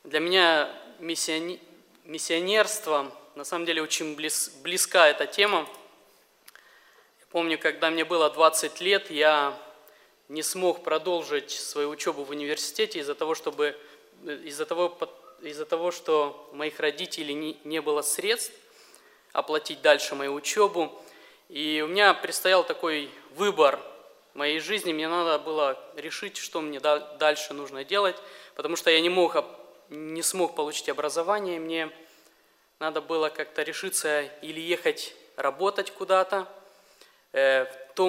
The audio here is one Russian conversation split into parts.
Для меня миссионерство, на самом деле, очень близка эта тема. Я помню, когда мне было 20 лет, я не смог продолжить свою учебу в университете из-за того, что у моих родителей не было средств оплатить дальше мою учебу. И у меня предстоял такой выбор в моей жизни. Мне надо было решить, что мне дальше нужно делать, потому что я не смог получить образование. Мне надо было как-то решиться или ехать работать куда-то в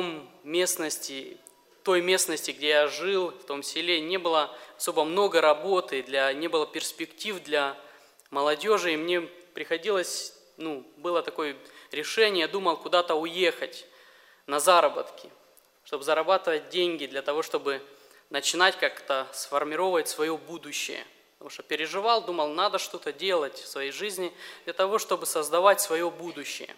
той местности, где я жил, в том селе, не было особо много работы, не было перспектив для молодежи, и мне приходилось, было такое решение, я думал куда-то уехать на заработки, чтобы зарабатывать деньги для того, чтобы начинать как-то сформировать свое будущее. Потому что переживал, думал, надо что-то делать в своей жизни для того, чтобы создавать свое будущее.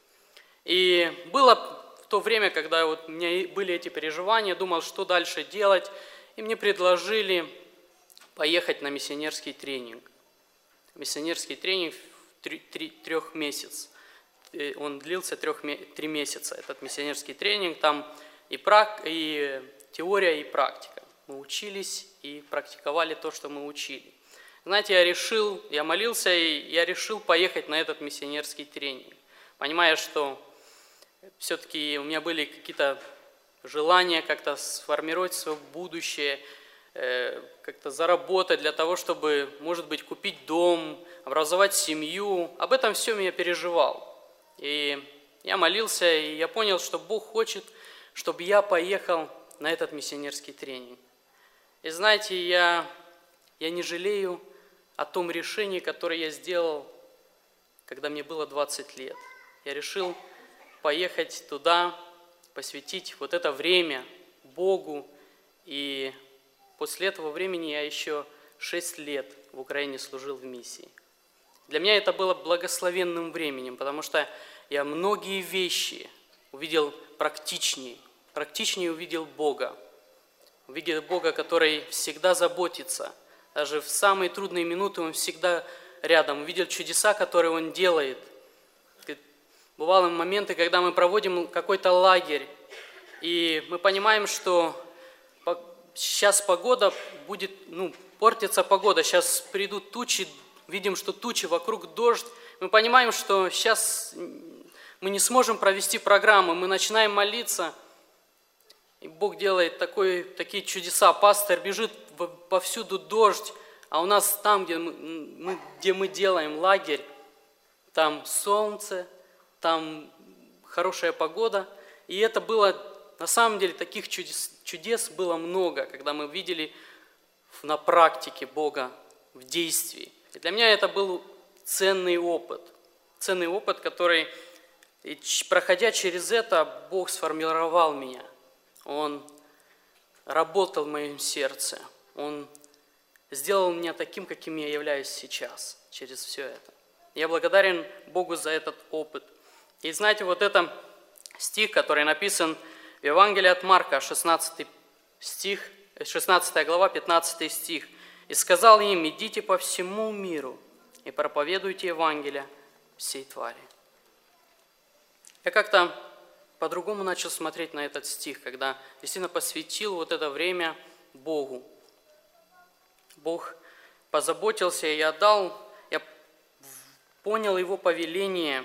И было в то время, когда у меня были эти переживания, думал, что дальше делать, и мне предложили поехать на миссионерский тренинг. Миссионерский тренинг в 3 месяца. Он длился 3 месяца, этот миссионерский тренинг. Там и теория, и практика. Мы учились и практиковали то, что мы учили. Знаете, я молился, и я решил поехать на этот миссионерский тренинг, понимая, что все-таки у меня были какие-то желания как-то сформировать свое будущее, как-то заработать для того, чтобы, может быть, купить дом, образовать семью. Об этом всем я переживал. И я молился, и я понял, что Бог хочет, чтобы я поехал на этот миссионерский тренинг. И знаете, я не жалею о том решении, которое я сделал, когда мне было 20 лет. Я решил поехать туда, посвятить вот это время Богу. И после этого времени я еще 6 лет в Украине служил в миссии. Для меня это было благословенным временем, потому что я многие вещи увидел практичнее увидел Бога. Увидел Бога, который всегда заботится. Даже в самые трудные минуты Он всегда рядом. Увидел чудеса, которые Он делает. Бывали моменты, когда мы проводим какой-то лагерь, и мы понимаем, что сейчас погода будет, портится погода, сейчас придут тучи, видим, что тучи, вокруг дождь. Мы понимаем, что сейчас мы не сможем провести программу, мы начинаем молиться, и Бог делает такие чудеса. Пастор бежит, повсюду дождь, а у нас там, где мы делаем лагерь, там солнце, там хорошая погода. И это было, на самом деле, таких чудес было много, когда мы видели на практике Бога в действии. И для меня это был ценный опыт, который, проходя через это, Бог сформировал меня. Он работал в моем сердце, Он сделал меня таким, каким я являюсь сейчас, через все это. Я благодарен Богу за этот опыт. И знаете, вот это стих, который написан в Евангелии от Марка, 16 глава, 15 стих. «И сказал им, идите по всему миру и проповедуйте Евангелие всей твари». Я как-то по-другому начал смотреть на этот стих, когда действительно посвятил вот это время Богу. Бог позаботился, и я понял Его повеление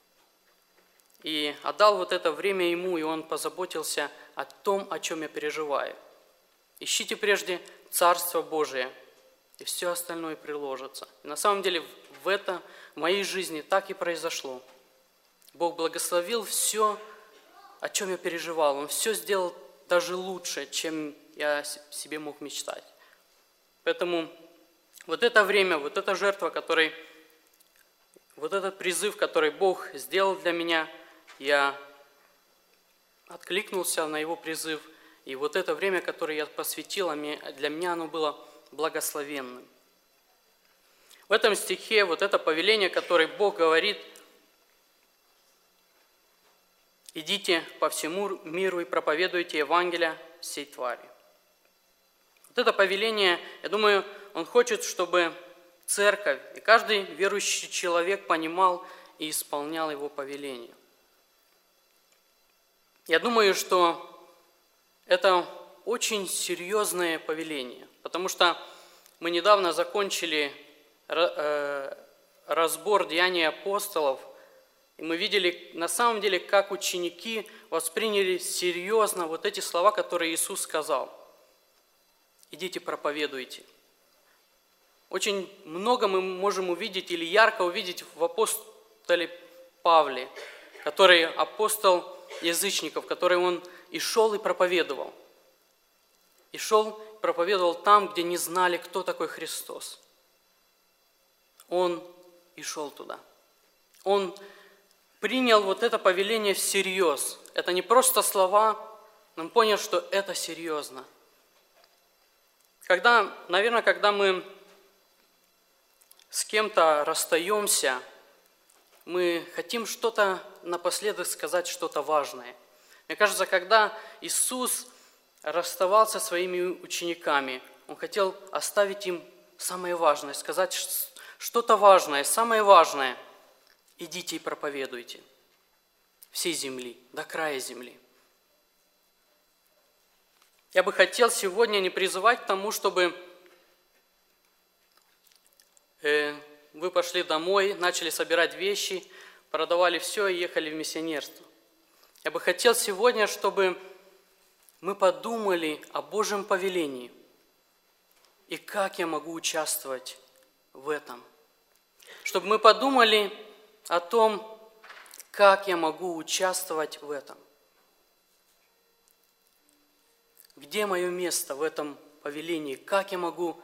и отдал вот это время Ему, и Он позаботился о том, о чем я переживаю. Ищите прежде Царство Божие, и все остальное приложится. И на самом деле в моей жизни так и произошло. Бог благословил все, о чем я переживал. Он все сделал даже лучше, чем я себе мог мечтать. Поэтому вот это время, вот эта жертва, вот этот призыв, который Бог сделал для меня, я откликнулся на Его призыв. И вот это время, которое я посвятил, для меня оно было благословенным. В этом стихе вот это повеление, которое Бог говорит: идите по всему миру и проповедуйте Евангелие всей твари. Вот это повеление, я думаю, Он хочет, чтобы церковь, и каждый верующий человек понимал и исполнял его повеление. Я думаю, что это очень серьезное повеление, потому что мы недавно закончили разбор Деяний апостолов, и мы видели на самом деле, как ученики восприняли серьезно вот эти слова, которые Иисус сказал. «Идите, проповедуйте». Очень много мы можем увидеть или ярко увидеть в апостоле Павле, который апостол язычников, который он и шел и проповедовал. И шел, проповедовал там, где не знали, кто такой Христос. Он и шел туда. Он принял вот это повеление всерьез. Это не просто слова, он понял, что это серьезно. Когда мы с кем-то расстаемся, мы хотим что-то напоследок сказать, что-то важное. Мне кажется, когда Иисус расставался со своими учениками, Он хотел оставить им самое важное, сказать что-то важное, самое важное. Идите и проповедуйте всей земли, до края земли. Я бы хотел сегодня не призывать к тому, чтобы вы пошли домой, начали собирать вещи, продавали все и ехали в миссионерство. Я бы хотел сегодня, чтобы мы подумали о Божьем повелении и как я могу участвовать в этом. Чтобы мы подумали о том, как я могу участвовать в этом. Где мое место в этом повелении? Как я могу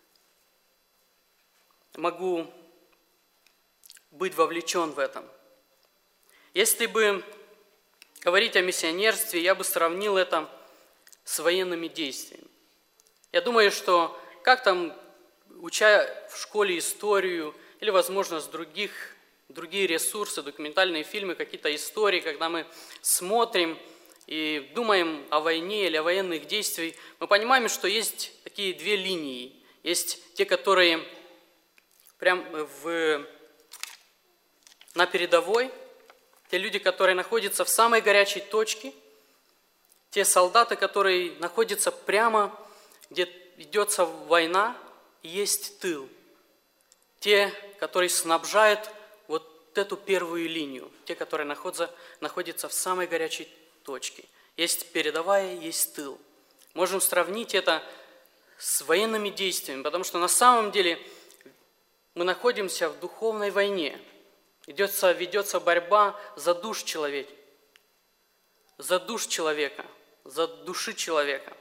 быть вовлечен в этом? Если бы говорить о миссионерстве, я бы сравнил это с военными действиями. Я думаю, что как там, уча в школе историю, или, возможно, другие ресурсы, документальные фильмы, какие-то истории, когда мы смотрим и думаем о войне или о военных действиях, мы понимаем, что есть такие две линии. Есть те, которые на передовой, те люди, которые находятся в самой горячей точке, те солдаты, которые находятся прямо, где ведется война, и есть тыл. Те, которые снабжают вот эту первую линию, те, которые находятся в самой горячей точке. Есть передовая, есть тыл. Можем сравнить это с военными действиями, потому что на самом деле мы находимся в духовной войне. Ведется борьба за душу человека, за души человека.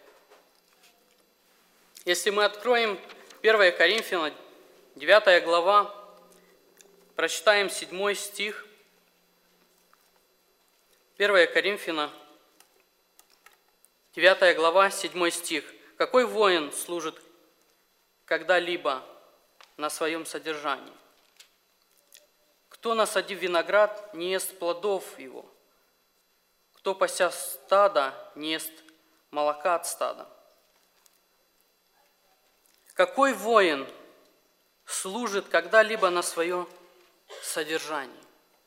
Если мы откроем 1 Коринфянам, 9 глава, прочитаем 7 стих. 1 Коринфянам, 9 глава, 7 стих. «Какой воин служит когда-либо на своем содержании? Кто, насадив виноград, не ест плодов его? Кто, пася стада, не ест молока от стада? Какой воин служит когда-либо на свое содержание?»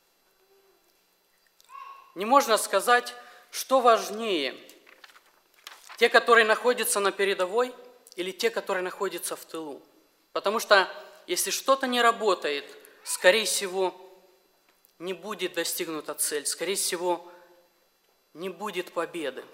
Не можно сказать, что важнее, те, которые находятся на передовой, или те, которые находятся в тылу. Потому что если что-то не работает, скорее всего, не будет достигнута цель, скорее всего, не будет победы.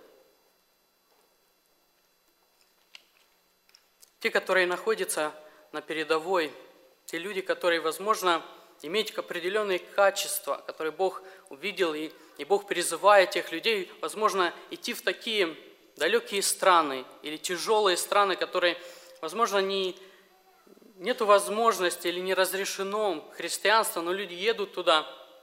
Те, которые находятся на передовой, те люди, которые, возможно, имеют определенные качества, которые Бог увидел, и Бог призывает тех людей, возможно, идти в такие далекие страны или тяжелые страны, которые, возможно, нету возможности или не разрешено христианство, но люди едут туда.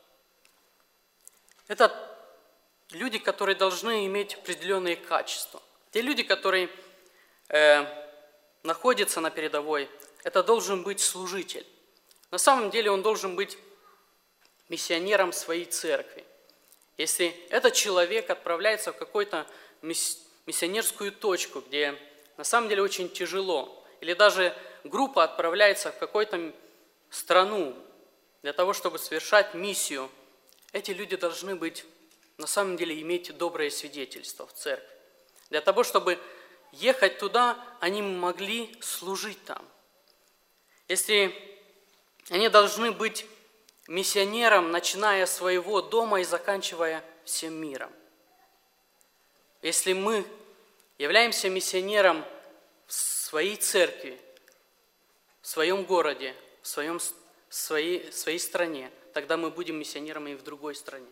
Это люди, которые должны иметь определенные качества. Те люди, которые находятся на передовой, это должен быть служитель. На самом деле он должен быть миссионером своей церкви. Если этот человек отправляется в какую-то миссионерскую точку, где на самом деле очень тяжело, или даже группа отправляется в какую-то страну для того, чтобы совершать миссию, эти люди должны быть, на самом деле, иметь доброе свидетельство в церкви. Для того, чтобы ехать туда, они могли служить там. Если они должны быть миссионером, начиная с своего дома и заканчивая всем миром. Если мы являемся миссионером в своей церкви, в своем городе, в своей стране, тогда мы будем миссионерами и в другой стране.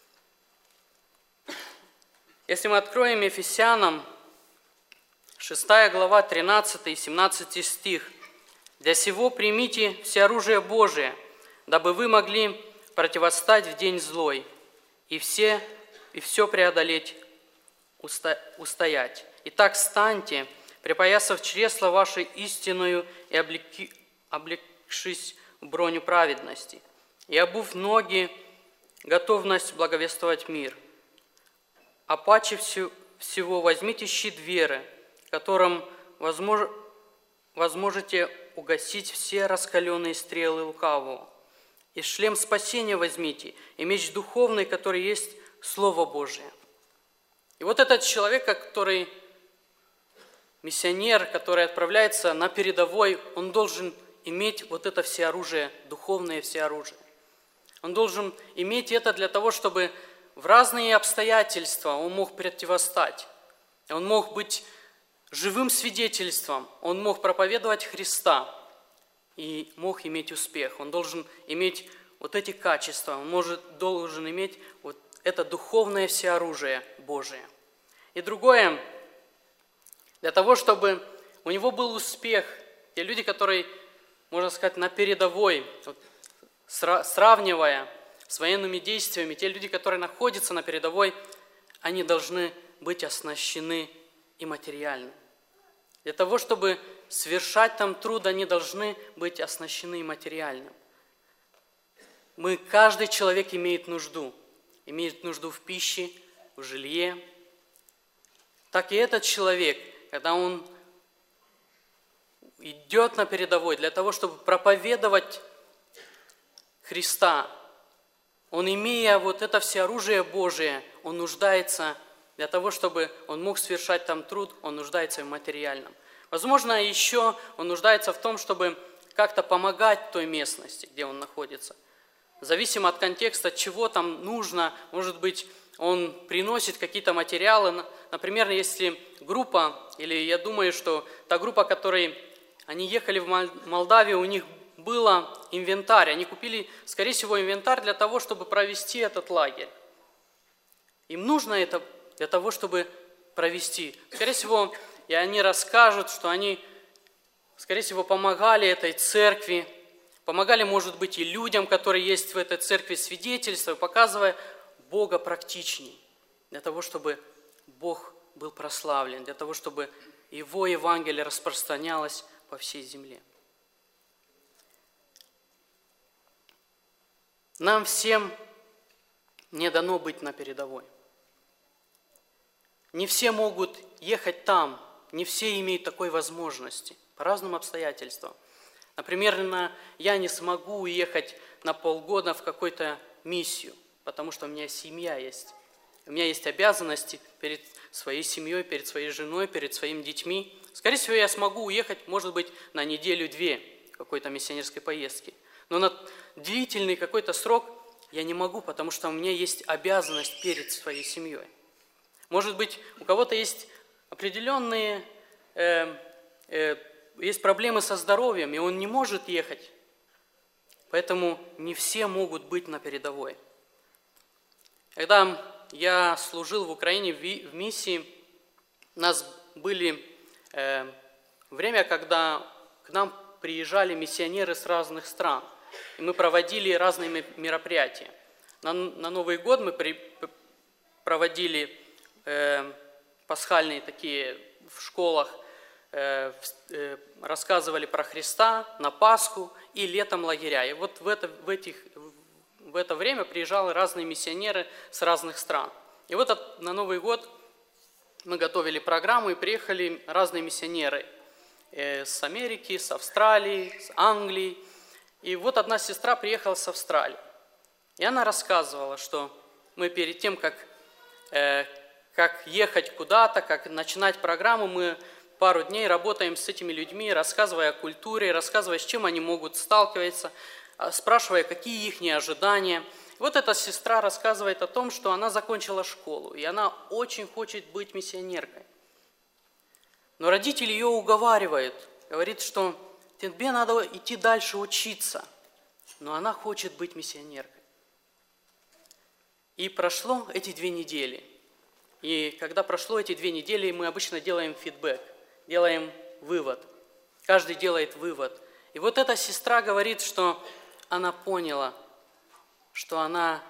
Если мы откроем Ефесянам 6 глава, 13 и 17 стих. «Для сего примите все оружие Божие, дабы вы могли противостать в день злой, и все преодолеть, устоять. Итак, станьте, припоясав чресла вашей истинную и облегшись в броню праведности, и обув ноги, готовность благовествовать мир. А паче всего возьмите щит веры, которым возможете угасить все раскаленные стрелы лукавого. И шлем спасения возьмите, и меч духовный, который есть Слово Божие». И вот этот человек, который миссионер, который отправляется на передовой, он должен иметь вот это всеоружие, духовное всеоружие. Он должен иметь это для того, чтобы в разные обстоятельства он мог противостать. Он мог быть живым свидетельством, он мог проповедовать Христа и мог иметь успех. Он должен иметь вот эти качества, он должен иметь вот это духовное всеоружие Божие. И другое, для того, чтобы у него был успех, те люди, которые, можно сказать, на передовой, вот, сравнивая с военными действиями, те люди, которые находятся на передовой, они должны быть оснащены и материально. Для того, чтобы совершать там труд, они должны быть оснащены и материально. Каждый человек имеет нужду в пище, в жилье. Так и этот человек, когда он идет на передовой для того, чтобы проповедовать Христа, он, имея вот это всеоружие Божие, он нуждается для того, чтобы он мог совершать там труд, он нуждается в материальном. Возможно, еще он нуждается в том, чтобы как-то помогать той местности, где он находится. Зависимо от контекста, чего там нужно, может быть, он приносит какие-то материалы. Например, если группа, или я думаю, что та группа, которой они ехали в Молдавию, у них был инвентарь. Они купили, скорее всего, инвентарь для того, чтобы провести этот лагерь. Им нужно это для того, чтобы провести. Скорее всего, и они расскажут, что они, скорее всего, помогали этой церкви, помогали, может быть, и людям, которые есть в этой церкви, свидетельствуя, показывая Бога практичней, для того, чтобы Бог был прославлен, для того, чтобы Его Евангелие распространялось по всей земле. Нам всем не дано быть на передовой. Не все могут ехать там, не все имеют такой возможности по разным обстоятельствам. Например, я не смогу уехать на полгода в какую-то миссию, потому что у меня семья есть. У меня есть обязанности перед своей семьей, перед своей женой, перед своими детьми. Скорее всего, я смогу уехать, может быть, на неделю-две какой-то миссионерской поездки. Но на длительный какой-то срок я не могу, потому что у меня есть обязанность перед своей семьей. Может быть, у кого-то есть определенные есть проблемы со здоровьем, и он не может ехать. Поэтому не все могут быть на передовой. Когда я служил в Украине в миссии, у нас были время, когда к нам приезжали миссионеры с разных стран, и мы проводили разные мероприятия. На Новый год мы проводили пасхальные такие в школах, рассказывали про Христа на Пасху и летом лагеря. И вот в это время приезжали разные миссионеры с разных стран. И вот на Новый год мы готовили программу, и приехали разные миссионеры. с Америки, с Австралии, с Англии. И вот одна сестра приехала с Австралии. И она рассказывала, что мы перед тем, как ехать куда-то, как начинать программу, мы пару дней работаем с этими людьми, рассказывая о культуре, рассказывая, с чем они могут сталкиваться, спрашивая, какие их ожидания. Вот эта сестра рассказывает о том, что она закончила школу, и она очень хочет быть миссионеркой. Но родители ее уговаривают, говорит, что тебе надо идти дальше учиться, но она хочет быть миссионеркой. И прошло эти 2 недели. И когда прошло эти 2 недели, мы обычно делаем фидбэк, делаем вывод. Каждый делает вывод. И вот эта сестра говорит, что она поняла, что она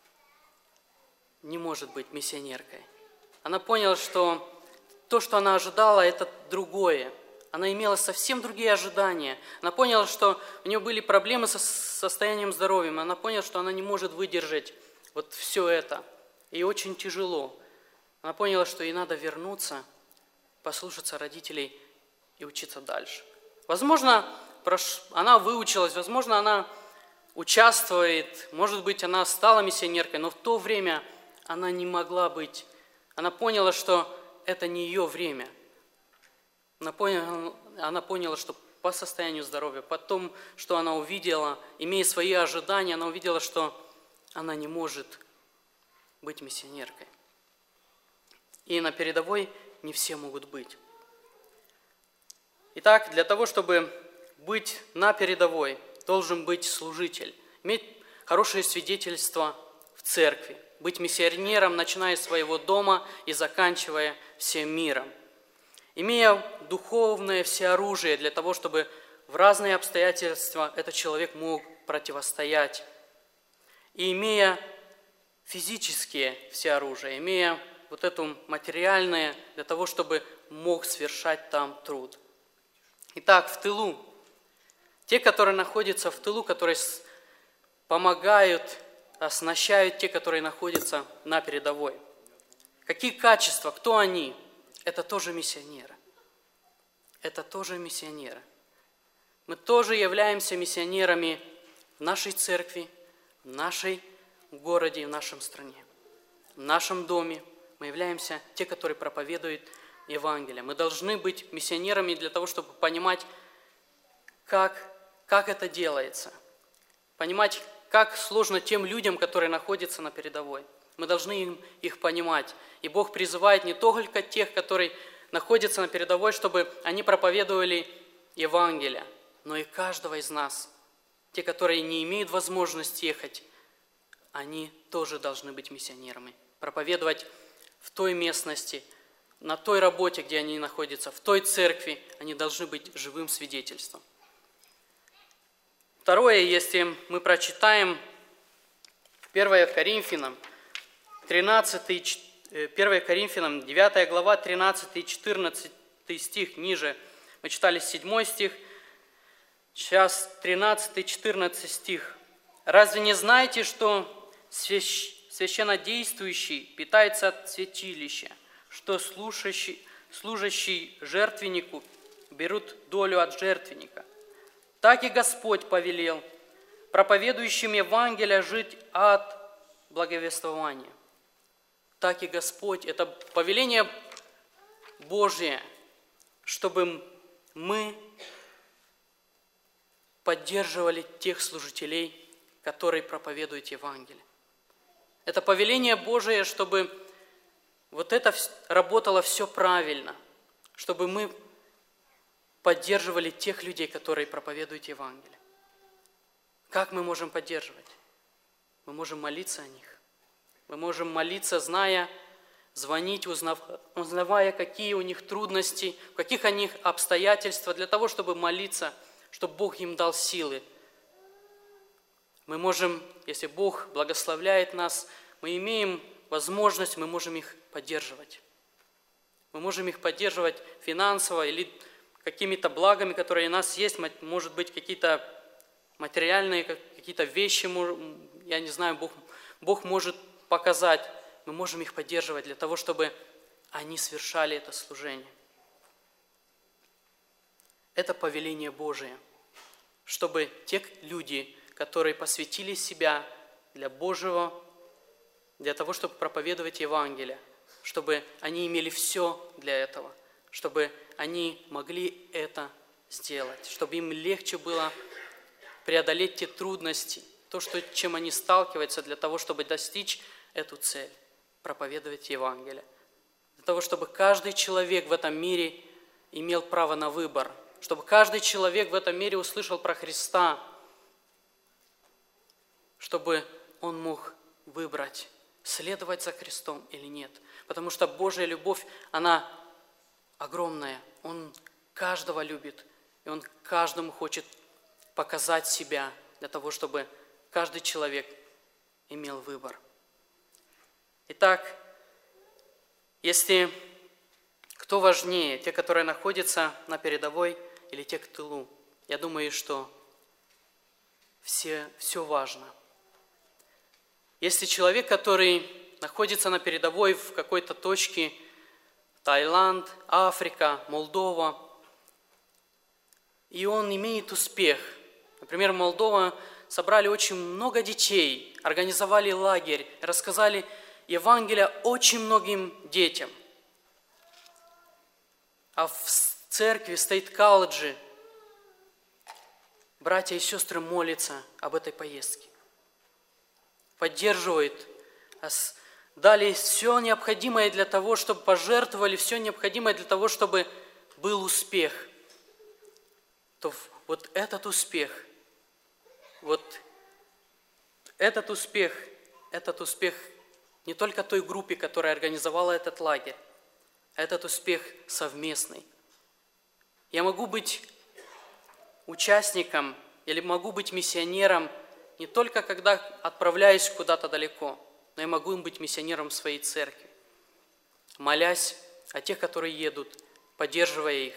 не может быть миссионеркой. Она поняла, что то, что она ожидала, это другое. Она имела совсем другие ожидания. Она поняла, что у нее были проблемы со состоянием здоровья. Она поняла, что она не может выдержать вот все это. И очень тяжело. Она поняла, что ей надо вернуться, послушаться родителей и учиться дальше. Возможно, она выучилась, возможно, она участвует, может быть, она стала миссионеркой, но в то время она не могла быть. Она поняла, что это не ее время. Она поняла, что по состоянию здоровья, по тому, что она увидела, имея свои ожидания, она увидела, что она не может быть миссионеркой. И на передовой не все могут быть. Итак, для того, чтобы быть на передовой, должен быть служитель, иметь хорошее свидетельство в церкви, быть миссионером, начиная с своего дома и заканчивая всем миром. Имея духовное всеоружие для того, чтобы в разные обстоятельства этот человек мог противостоять. И имея физические всеоружие, имея вот это материальное для того, чтобы мог совершать там труд. Итак, в тылу. Те, которые находятся в тылу, которые помогают, оснащают те, которые находятся на передовой. Какие качества, кто они? Это тоже миссионеры. Это тоже миссионеры. Мы тоже являемся миссионерами в нашей церкви, в нашем городе, в нашем стране, в нашем доме. Мы являемся те, которые проповедуют Евангелие. Мы должны быть миссионерами для того, чтобы понимать, как это делается. Понимать, как сложно тем людям, которые находятся на передовой. Мы должны их понимать. И Бог призывает не только тех, которые находятся на передовой, чтобы они проповедовали Евангелие, но и каждого из нас. Те, которые не имеют возможности ехать, они тоже должны быть миссионерами. Проповедовать в той местности, на той работе, где они находятся, в той церкви, они должны быть живым свидетельством. Второе, если мы прочитаем 1 Коринфянам, 9 глава, 13 и 14 стих ниже. Мы читали 7 стих, сейчас 13 и 14 стих. «Разве не знаете, что священнодействующий питается от святилища, что служащий жертвеннику берут долю от жертвенника? Так и Господь повелел проповедующим Евангелие жить от благовествования». Так и Господь, это повеление Божье, чтобы мы поддерживали тех служителей, которые проповедуют Евангелие. Это повеление Божие, чтобы вот это работало все правильно, чтобы мы поддерживали тех людей, которые проповедуют Евангелие. Как мы можем поддерживать? Мы можем молиться о них. Мы можем молиться, зная, звонить, узнавая, какие у них трудности, в каких у них обстоятельства, для того, чтобы молиться, чтобы Бог им дал силы. Мы можем, если Бог благословляет нас, мы имеем возможность, мы можем их поддерживать. Мы можем их поддерживать финансово или какими-то благами, которые у нас есть, может быть, какие-то материальные, какие-то вещи, я не знаю, Бог может показать, мы можем их поддерживать для того, чтобы они совершали это служение. это повеление Божие, чтобы те люди, которые посвятили себя для Божьего, для того, чтобы проповедовать Евангелие, чтобы они имели все для этого, чтобы они могли это сделать, чтобы им легче было преодолеть те трудности, то, чем они сталкиваются для того, чтобы достичь эту цель, проповедовать Евангелие. Для того, чтобы каждый человек в этом мире имел право на выбор, чтобы каждый человек в этом мире услышал про Христа, чтобы он мог выбрать, следовать за Христом или нет. Потому что Божья любовь, она огромная. Он каждого любит, и Он каждому хочет показать себя для того, чтобы каждый человек имел выбор. Итак, если кто важнее, те, которые находятся на передовой или те, в тылу, я думаю, что все важно. Если человек, который находится на передовой в какой-то точке, Таиланд, Африка, Молдова, и он имеет успех. Например, в Молдова собрали очень много детей, организовали лагерь, рассказали Евангелие очень многим детям. А в церкви, в стейт-колледже братья и сестры молятся об этой поездке, поддерживают, дали все необходимое для того, чтобы пожертвовали все необходимое для того, чтобы был успех. То вот этот успех не только той группе, которая организовала этот лагерь, а этот успех совместный. Я могу быть участником или могу быть миссионером не только когда отправляюсь куда-то далеко, но я могу быть миссионером своей церкви, молясь о тех, которые едут, поддерживая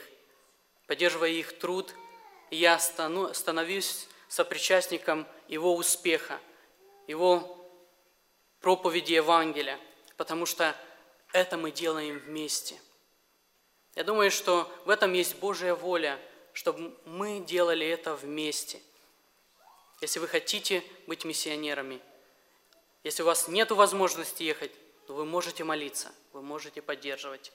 их труд, и я становлюсь сопричастником его успеха, его проповеди Евангелия, потому что это мы делаем вместе. Я думаю, что в этом есть Божья воля, чтобы мы делали это вместе. Если вы хотите быть миссионерами, если у вас нет возможности ехать, то вы можете молиться, вы можете поддерживать.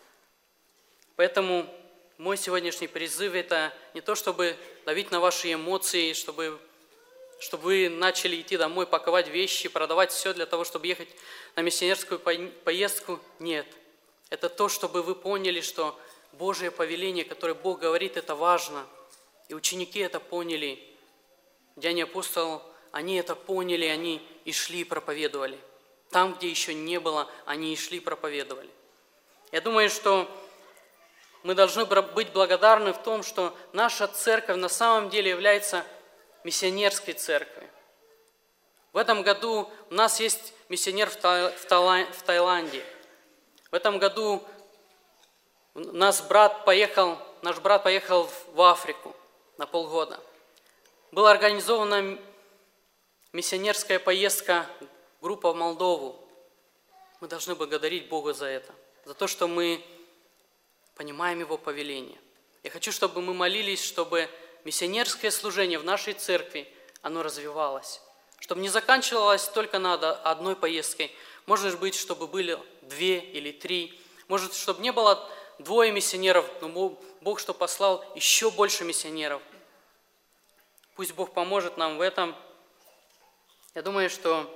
Поэтому мой сегодняшний призыв – это не то, чтобы давить на ваши эмоции, чтобы вы начали идти домой, паковать вещи, продавать все для того, чтобы ехать на миссионерскую поездку. Нет. Это то, чтобы вы поняли, что Божие повеление, которое Бог говорит, это важно. И ученики это поняли. Деяния апостолов, они это поняли, они и шли и проповедовали. Там, где еще не было, они и шли и проповедовали. Я думаю, что мы должны быть благодарны в том, что наша церковь на самом деле является миссионерской церковью. В этом году у нас есть миссионер в Таиланде. В этом году наш брат поехал в Африку на полгода. Была организована миссионерская поездка, группа в Молдову. Мы должны благодарить Бога за это, за то, что мы понимаем Его повеление. Я хочу, чтобы мы молились, чтобы миссионерское служение в нашей церкви, оно развивалось. Чтобы не заканчивалось только на одной поездке. Может быть, чтобы были 2 или 3. Может, чтобы не было 2 миссионеров, но Бог, что послал еще больше миссионеров. Пусть Бог поможет нам в этом. Я думаю, что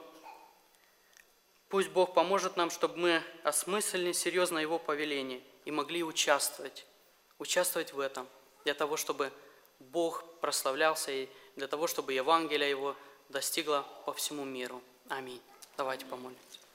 пусть Бог поможет нам, чтобы мы осмыслили серьезно Его повеление и могли участвовать в этом, для того, чтобы Бог прославлялся и для того, чтобы Евангелие Его достигло по всему миру. Аминь. Давайте помолимся.